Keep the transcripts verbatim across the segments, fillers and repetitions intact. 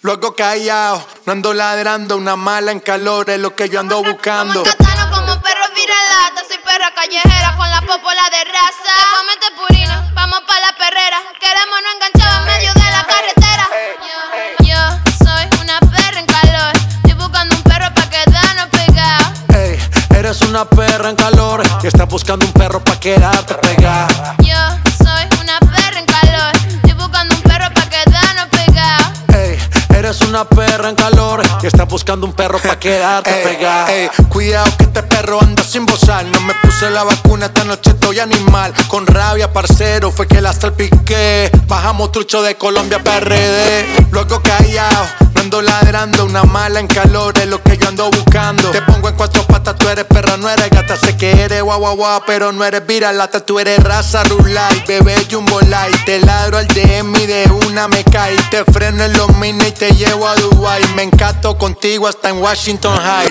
Luego callado, no ando ladrando, una mala en calor es lo que yo ando buscando. Como katana, como perro viralata, soy perra callejera con la popola de raza. Te voy a meter purina, vamos pa' la perrera, queremos no enganchado en medio de la carretera. Yo, yo soy una perra en calor, estoy buscando un perro pa' quedarnos pegados. Ey, eres una perra en calor y estás buscando un perro pa' quedarte pegada. Yo soy una perra en calor, estoy buscando un perro pa' quedarnos pegados. Ey, eres una perra en calor y estás buscando un perro pa' quedarte pegada. Ey, cuidado que este perro anda sin bozar. No me puse la vacuna, esta noche estoy animal. Con rabia, parcero, fue que la salpiqué. Bajamos trucho de Colombia pa' R D. Luego callado, no ando ladrando, una mala en calor es lo que yo ando buscando. Te pongo en cuatro patas, tú eres perra, no eres gata. Sé que eres guau guau guau, pero no eres viralata. Tú eres raza rulay, bebé jumbo light. Te ladro al D M y de una me cae. Te freno en los mini y te llevo a Dubai. Me encanto contigo hasta en Washington High.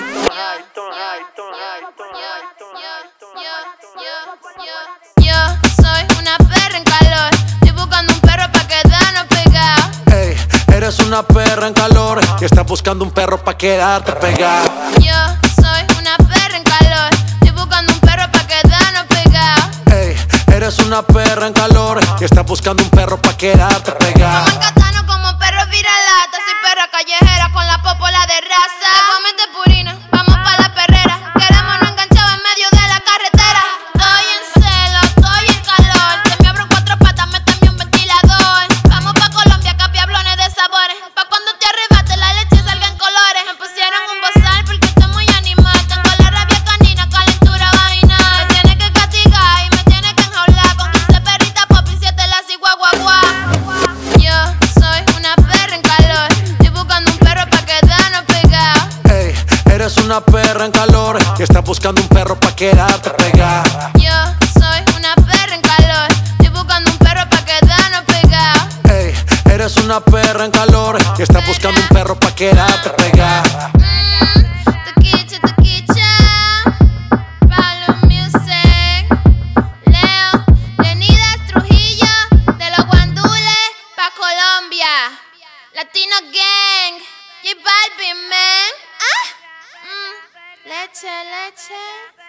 Yo soy una perra en calor, estoy buscando un perro pa' quedarnos pegados. Ey, eres una perra en calor y estás buscando un perro pa' quedarte pegada. Yo soy una perra en calor, estoy buscando un perro pa' quedarnos pegados. Ey, eres una perra en calor y estás buscando un perro pa' quedarte pegada. Como katana, como perro viralata, soy perra callejera con la popola de raza. Te voy a meter purina, vamos pa' la perrera, queremos no enganchado en medio de la carretera. Estoy en celo, estoy en calor, se me abro cuatro patas, méteme un ventilador. Vamos pa' Colombia, capiablones de sabores, pa' cuando te arrebate la leche salga en colores. Me pusieron un bozal porque estoy muy animal, tengo la rabia canina, calentura vaginal. Me tiene que castigar y me tiene que enjaular con quince perritas pop y siete las y guau guau guau. Yo soy una perra en calor, estoy buscando un perro pa' quedarnos pegados. Ey, eres una perra en calor y estás buscando un perro pa' quedarte pegada. Yo soy una perra en calor, estoy buscando un perro pa' quedarnos pegados. Ey, eres una perra en calor y estás buscando un perro pa' quedarte pegada. Mm, Toquicha, toquicha, Pablo Music, Leo, Leonidas Trujillo, de los guandules pa' Colombia, Latino Gang, J Balvin, man. Ah, mm, leche, leche.